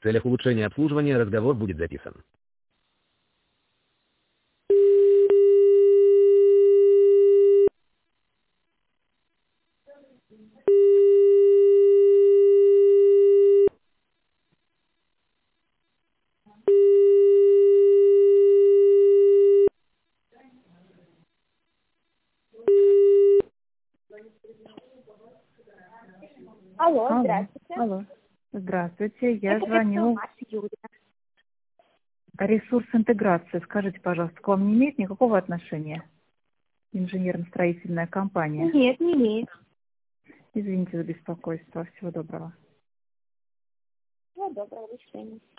целях улучшения обслуживания разговор будет записан. Алло, здравствуйте. Алло. Здравствуйте, я Это звоню. Юля. Ресурс интеграции. Скажите, пожалуйста, к вам не имеет никакого отношения? Инженерно-строительная компания. Нет, не имеет. Извините за беспокойство. Всего доброго. Всего доброго, до свидания.